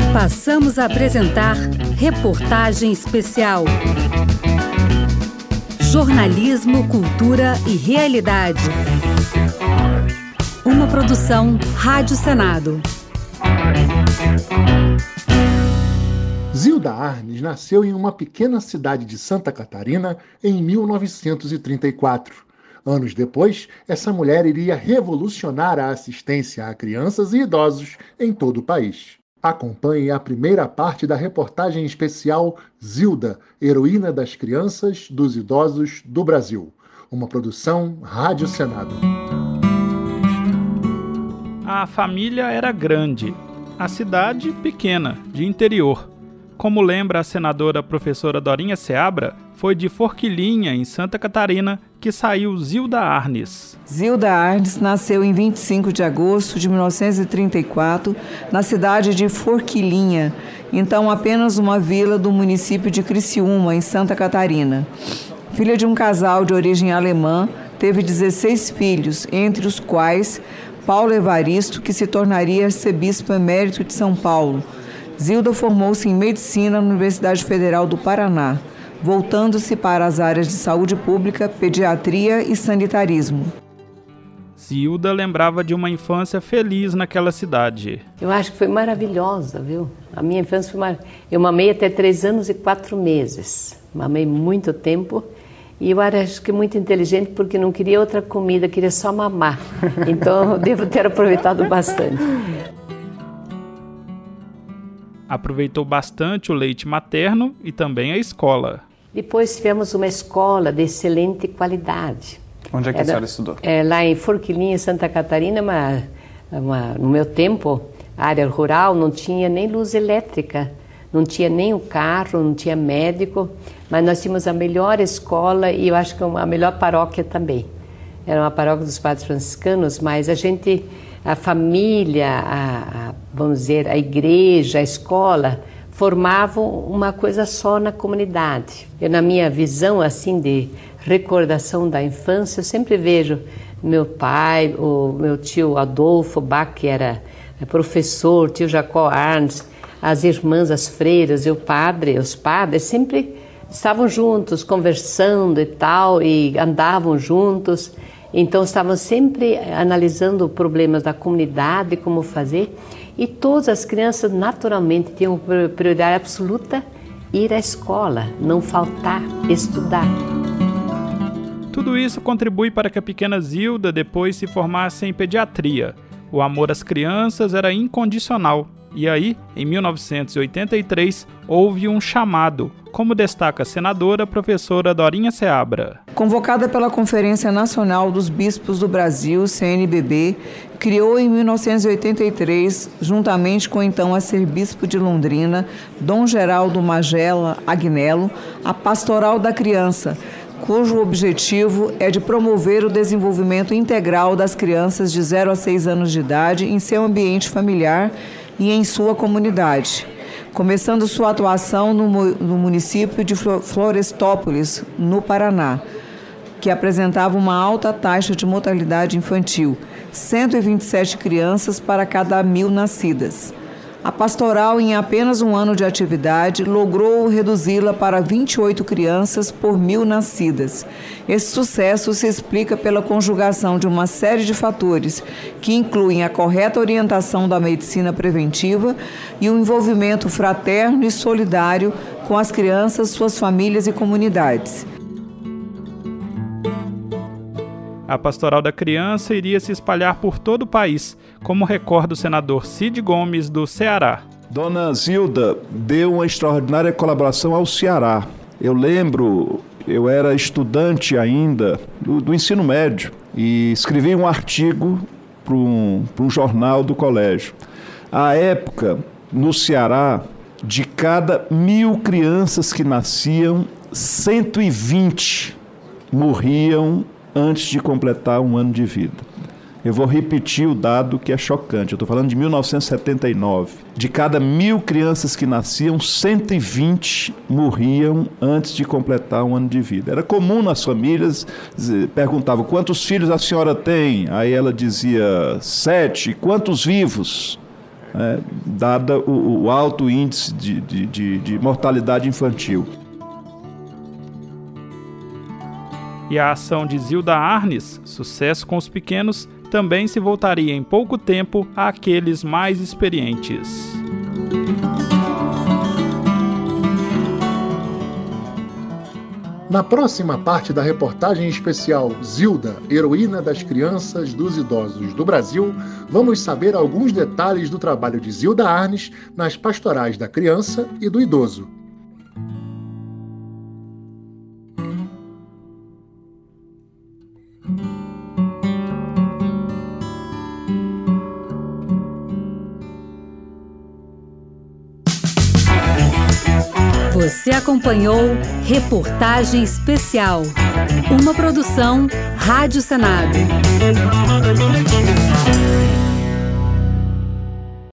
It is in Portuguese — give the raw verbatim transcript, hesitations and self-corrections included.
Passamos a apresentar Reportagem Especial. Jornalismo, cultura e realidade. Uma produção Rádio Senado. Zilda Arnes nasceu em uma pequena cidade de Santa Catarina em mil novecentos e trinta e quatro. Anos depois, essa mulher iria revolucionar a assistência a crianças e idosos em todo o país. Acompanhe a primeira parte da reportagem especial Zilda, heroína das crianças, dos idosos do Brasil. Uma produção Rádio Senado. A família era grande, a cidade pequena, de interior. Como lembra a senadora professora Dorinha Seabra, foi de Forquilinha, em Santa Catarina, que saiu Zilda Arnes. Zilda Arnes nasceu em vinte e cinco de agosto de mil novecentos e trinta e quatro, na cidade de Forquilinha, então apenas uma vila do município de Criciúma, em Santa Catarina. Filha de um casal de origem alemã, teve dezesseis filhos, entre os quais Paulo Evaristo, que se tornaria arcebispo emérito de São Paulo. Zilda formou-se em medicina na Universidade Federal do Paraná, voltando-se para as áreas de saúde pública, pediatria e sanitarismo. Zilda lembrava de uma infância feliz naquela cidade. Eu acho que foi maravilhosa, viu? A minha infância foi maravilhosa. Eu mamei até três anos e quatro meses. Mamei muito tempo e eu acho que muito inteligente porque não queria outra comida, queria só mamar. Então eu devo ter aproveitado bastante. Aproveitou bastante o leite materno e também a escola. Depois tivemos uma escola de excelente qualidade. Onde é que Era, a senhora estudou? É, lá em Forquilinha, Santa Catarina, uma, uma, no meu tempo, área rural, não tinha nem luz elétrica, não tinha nem o carro, não tinha médico, mas nós tínhamos a melhor escola e eu acho que a melhor paróquia também. Era uma paróquia dos padres franciscanos, mas a gente... A família, a, a, vamos dizer, a igreja, a escola, formavam uma coisa só na comunidade. Eu, na minha visão, assim, de recordação da infância, eu sempre vejo meu pai, o meu tio Adolfo Bach, que era professor, tio Jacó Arnes, as irmãs, as freiras e o padre, os padres, sempre estavam juntos, conversando e tal, e andavam juntos. Então, estavam sempre analisando problemas da comunidade, como fazer, e todas as crianças, naturalmente, tinham prioridade absoluta ir à escola, não faltar, estudar. Tudo isso contribui para que a pequena Zilda depois se formasse em pediatria. O amor às crianças era incondicional. E aí, em mil novecentos e oitenta e três, houve um chamado, como destaca a senadora professora Dorinha Seabra. Convocada pela Conferência Nacional dos Bispos do Brasil, C N B B, criou em mil novecentos e oitenta e três, juntamente com o então arcebispo de Londrina, Dom Geraldo Magela Agnello, a Pastoral da Criança, cujo objetivo é de promover o desenvolvimento integral das crianças de zero a seis anos de idade em seu ambiente familiar e em sua comunidade, começando sua atuação no, no município de Florestópolis, no Paraná, que apresentava uma alta taxa de mortalidade infantil, cento e vinte e sete crianças para cada mil nascidas. A pastoral, em apenas um ano de atividade, logrou reduzi-la para vinte e oito crianças por mil nascidas. Esse sucesso se explica pela conjugação de uma série de fatores, que incluem a correta orientação da medicina preventiva e o envolvimento fraterno e solidário com as crianças, suas famílias e comunidades. A Pastoral da Criança iria se espalhar por todo o país, como recorda o senador Cid Gomes, do Ceará. Dona Zilda deu uma extraordinária colaboração ao Ceará. Eu lembro, eu era estudante ainda do, do ensino médio e escrevi um artigo para um, para um jornal do colégio. À época, no Ceará, de cada mil crianças que nasciam, cento e vinte morriam antes de completar um ano de vida. Eu vou repetir o dado que é chocante. Eu estou falando de mil novecentos e setenta e nove. De cada mil crianças que nasciam, cento e vinte morriam antes de completar um ano de vida. Era comum nas famílias, perguntavam, quantos filhos a senhora tem? Aí ela dizia, sete. Quantos vivos? é, dada o, o alto índice de, de, de, de mortalidade infantil. E a ação de Zilda Arnes, Sucesso com os Pequenos, também se voltaria em pouco tempo àqueles mais experientes. Na próxima parte da reportagem especial Zilda, heroína das crianças, dos idosos do Brasil, vamos saber alguns detalhes do trabalho de Zilda Arnes nas pastorais da criança e do idoso. Você acompanhou Reportagem Especial, uma produção Rádio Senado.